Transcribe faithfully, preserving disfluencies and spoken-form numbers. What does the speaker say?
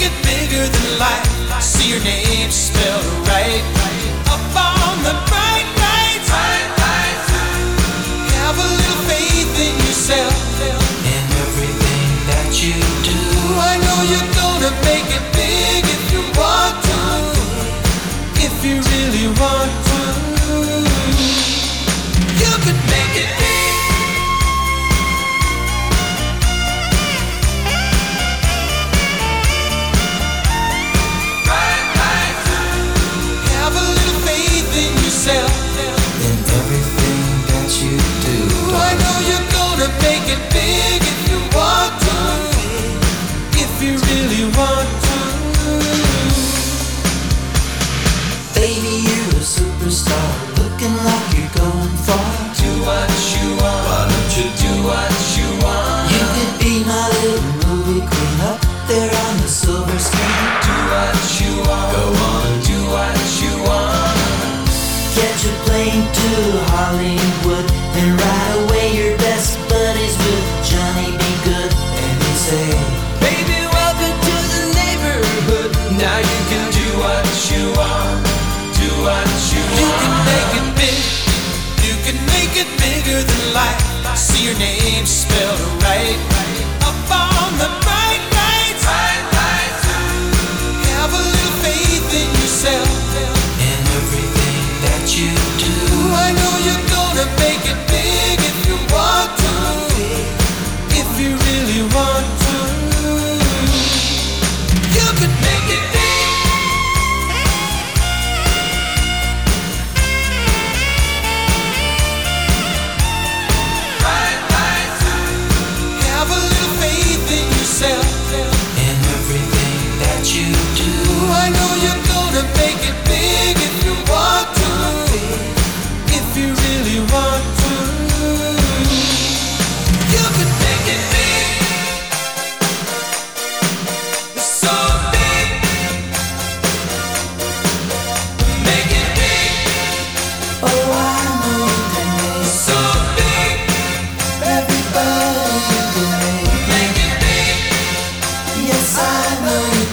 it bigger than life. See your name spelled right up on the bright lights. Have a little faith in yourself and everything that you do. I know you're gonna make it big if you want to. If you really want to, you could make it big. In everything that you do, I know you're gonna make it big if you want to. If you really want to. Baby, you're a superstar, looking like you're going far. Do what you want. Why don't you do what you want? You could be my little movie queen up there on the silver screen. Do what you want. Go on, do what you want. Catch a plane to Hollywood, and right away you're best buddies with Johnny B. Good. And they say, baby, welcome to the neighborhood. Now you can do what you want. Do what you, you want. You can make it big. You can make it bigger than life. See your name spelled right up on the bright lights. Bright lights. Have a little faith in yourself and everything that you do. I know you're gonna make it big if you want to. If you really want to, you could make it big. Right, right. Have a little faith in yourself and everything that you do. I know you're gonna make it big if you want to. If you really want to, you could make it big. It's so big. Make it big. Oh, I know you can make it so big. Everybody you can make it. Make it big. Yes, I know you